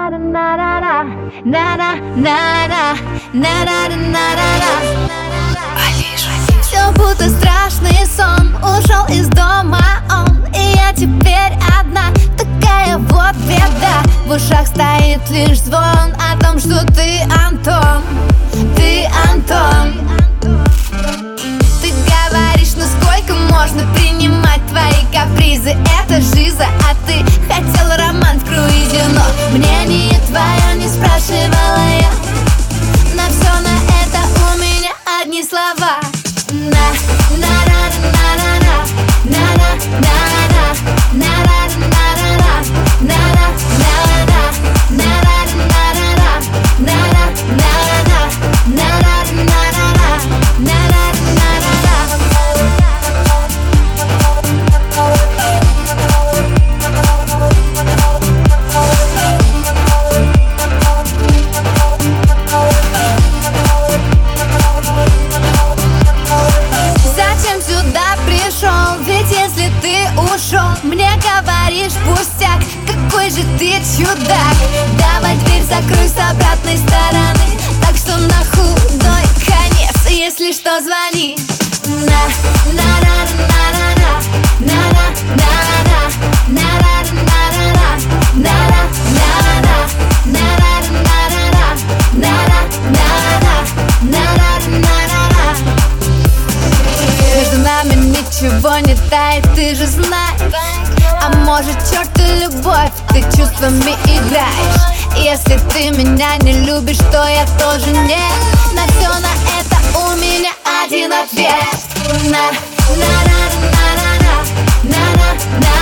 Все будто страшный сон, ушел из дома он, и я теперь одна. Такая вот беда, в ушах стоит лишь звон о том, что ты Антон, ты Антон. Ты говоришь, ну сколько можно принимать твои капризы? Это жиза, а ты хотел роман в круизе. Но мнение твое не спрашивала я. На все на это у меня одни слова. Ведь если ты ушел, мне говоришь пустяк, какой же ты чудак. Давай дверь закрой с обратной стороны, так что на худой конец, если что, звони. Между нами ничего не тает, ты же знаешь. А может, черт и любовь, ты чувствами играешь. Если ты меня не любишь, то я тоже нет. На все на это у меня один ответ.